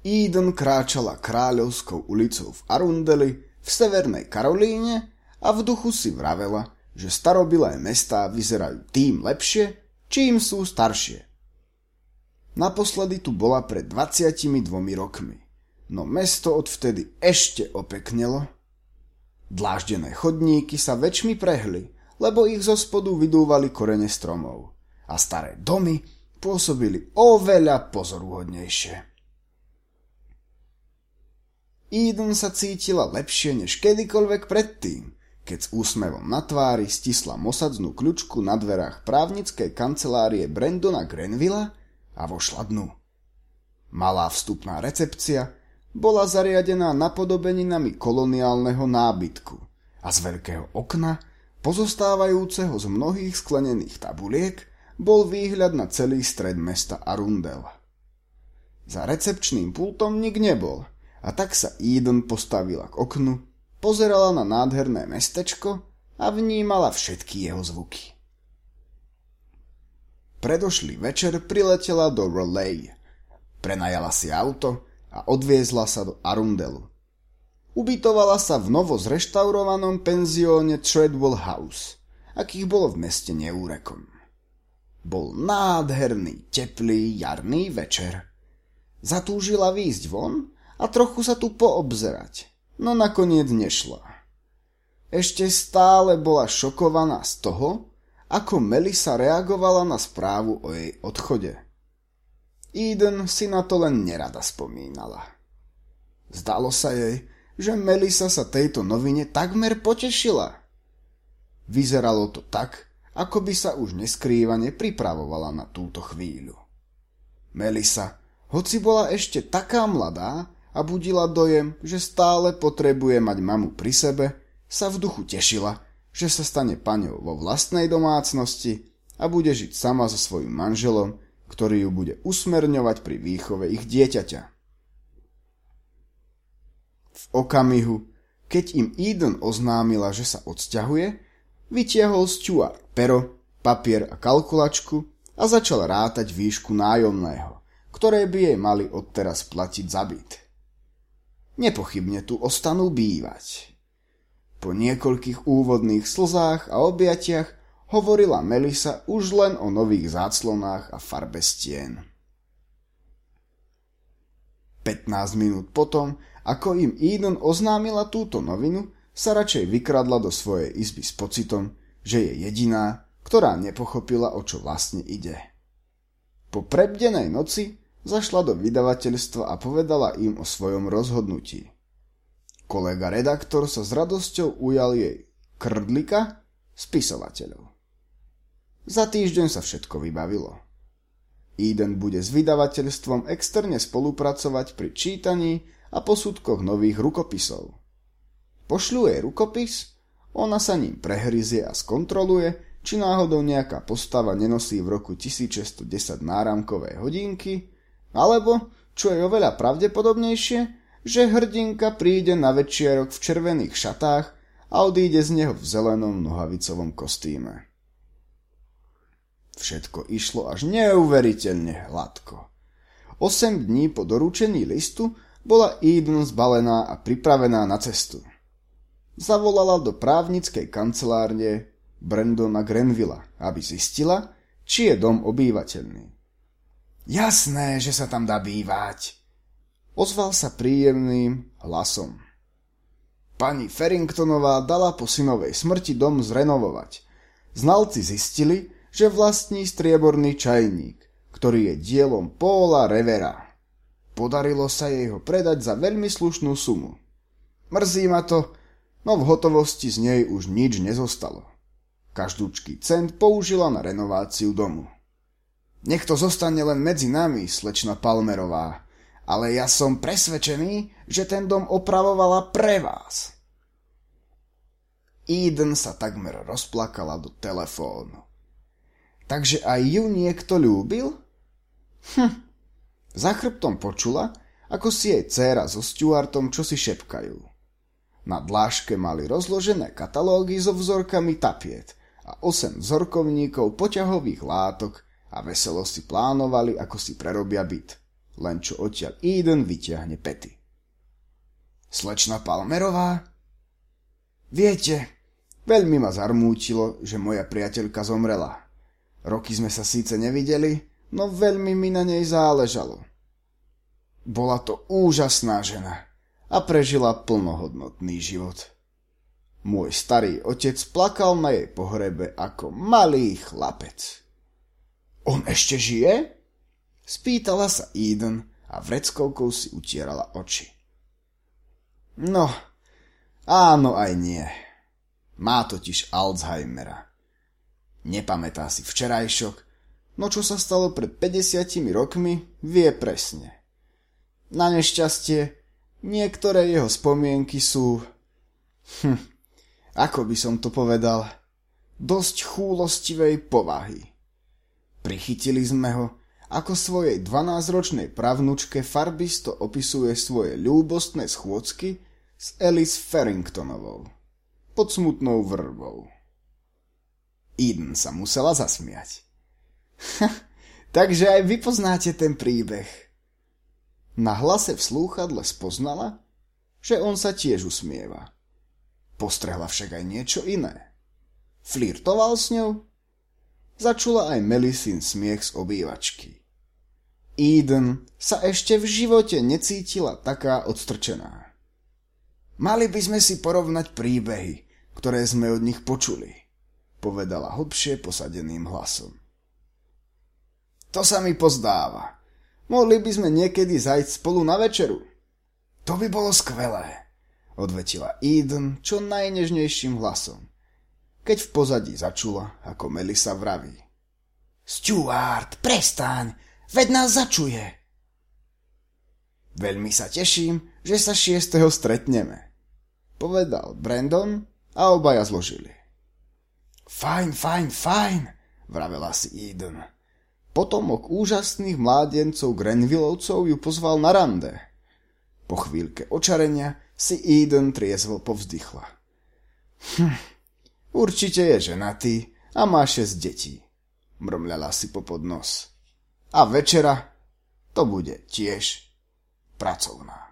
Eden kráčala kráľovskou ulicou v Arundeli v Severnej Karolíne a v duchu si vravela, že starobilé mestá vyzerajú tým lepšie, čím sú staršie. Naposledy tu bola pred 22 rokmi, no mesto odvtedy ešte opeknelo. Dláždené chodníky sa väčšmi prehli, lebo ich zo spodu vydúvali korene stromov a staré domy pôsobili oveľa pozoruhodnejšie. Eden sa cítila lepšie než kedykoľvek predtým, keď s úsmevom na tvári stisla mosadznu kľučku na dverách právnickej kancelárie Brandona Grenvilla a vošla dnu. Malá vstupná recepcia bola zariadená napodobeninami koloniálneho nábytku a z veľkého okna, pozostávajúceho z mnohých sklenených tabuliek, bol výhľad na celý stred mesta Arundel. Za recepčným pultom nik nebol, a tak sa Eden postavila k oknu, pozerala na nádherné mestečko a vnímala všetky jeho zvuky. Predošlý večer priletela do Raleigh, prenajala si auto a odviezla sa do Arundelu. Ubytovala sa v novo zreštaurovanom penzióne Treadwell House, akých bolo v meste neúrekom. Bol nádherný, teplý, jarný večer. Zatúžila výjsť von a trochu sa tu poobzerať, no nakoniec nešla. Ešte stále bola šokovaná z toho, ako Melissa reagovala na správu o jej odchode. Eden si na to len nerada spomínala. Zdalo sa jej, že Melissa sa tejto novine takmer potešila. Vyzeralo to tak, ako by sa už neskrývane pripravovala na túto chvíľu. Melissa, hoci bola ešte taká mladá a budila dojem, že stále potrebuje mať mamu pri sebe, sa v duchu tešila, že sa stane paňou vo vlastnej domácnosti a bude žiť sama so svojím manželom, ktorý ju bude usmerňovať pri výchove ich dieťaťa. V okamihu, keď im Eden oznámila, že sa odsťahuje, vytiahol Stuart pero, papier a kalkulačku a začal rátať výšku nájomného, ktoré by jej mali odteraz platiť za byt. Nepochybne tu ostanú bývať. Po niekoľkých úvodných slzách a objatiach hovorila Melissa už len o nových záclonách a farbe stien. 15 minút potom, ako im Eden oznámila túto novinu, sa radšej vykradla do svojej izby s pocitom, že je jediná, ktorá nepochopila, o čo vlastne ide. Po prebdenej noci zašla do vydavateľstva a povedala im o svojom rozhodnutí. Kolega redaktor sa s radosťou ujal jej krdlika spisovateľov. Za týždeň sa všetko vybavilo. Eden bude s vydavateľstvom externe spolupracovať pri čítaní a posudkoch nových rukopisov. Pošľú jej rukopis, ona sa ním prehryzie a skontroluje, či náhodou nejaká postava nenosí v roku 1610 náramkové hodinky, alebo, čo je oveľa pravdepodobnejšie, že hrdinka príde na večierok v červených šatách a odíde z neho v zelenom nohavicovom kostýme. Všetko išlo až neuveriteľne hladko. 8 dní po doručení listu bola Eden zbalená a pripravená na cestu. Zavolala do právnickej kancelárne Brandona Grenvilla, aby zistila, či je dom obývateľný. Jasné, že sa tam dá bývať, ozval sa príjemným hlasom. Pani Farringtonová dala po synovej smrti dom zrenovovať. Znalci zistili, že vlastní strieborný čajník, ktorý je dielom Paula Revera. Podarilo sa jej ho predať za veľmi slušnú sumu. Mrzí ma to, no v hotovosti z nej už nič nezostalo. Každúčky cent použila na renováciu domu. Nech to zostane len medzi nami, slečna Palmerová, ale ja som presvedčený, že ten dom opravovala pre vás. Eden sa takmer rozplakala do telefónu. Takže aj ju niekto ľúbil? Za chrbtom počula, ako si jej dcéra so Stuartom čosi šepkajú. Na dláške mali rozložené katalógy so vzorkami tapiet a 8 vzorkovníkov poťahových látok a veselo si plánovali, ako si prerobia byt. len čo odtiaľ Eden vyťahne pety. Slečna Palmerová? Viete, veľmi ma zarmútilo, že moja priateľka zomrela. Roky sme sa síce nevideli, no veľmi mi na nej záležalo. Bola to úžasná žena a prežila plnohodnotný život. Môj starý otec plakal na jej pohrebe ako malý chlapec. On ešte žije? Spýtala sa Eden a vreckovkou si utierala oči. No, áno aj nie. Má totiž Alzheimera. Nepamätá si včerajšok, no čo sa stalo pred 50 rokmi, vie presne. Na nešťastie, niektoré jeho spomienky sú... ako by som to povedal, dosť chúlostivej povahy. Prichytili sme ho, ako svojej 12-ročnej pravnučke farbisto opisuje svoje ľúbostné schôdzky s Alice Farringtonovou pod smutnou vrvou. Eden sa musela zasmiať. Takže aj vy poznáte ten príbeh. Na hlase v slúchadle spoznala, že on sa tiež usmieva. Postrehla však aj niečo iné. Flirtoval s ňou? Začula aj Melisyn smiech z obývačky. Eden sa ešte v živote necítila taká odstrčená. Mali by sme si porovnať príbehy, ktoré sme od nich počuli, povedala hlbšie posadeným hlasom. To sa mi pozdáva. Mohli by sme niekedy zajsť spolu na večeru. To by bolo skvelé, odvetila Eden čo najnežnejším hlasom, keď v pozadí začula, ako Melisa vraví. Stuart, prestaň, veď nás začuje. Veľmi sa teším, že sa 6. stretneme, povedal Brandon a obaja zložili. Fajn, vravela si Eden. Potomok úžasných mládencov Grenvillovcov ju pozval na rande. Po chvíľke očarenia si Eden triezvo povzdychla. Určite je ženatý a má 6 detí, mrmľala si popod nos. A večera to bude tiež pracovná.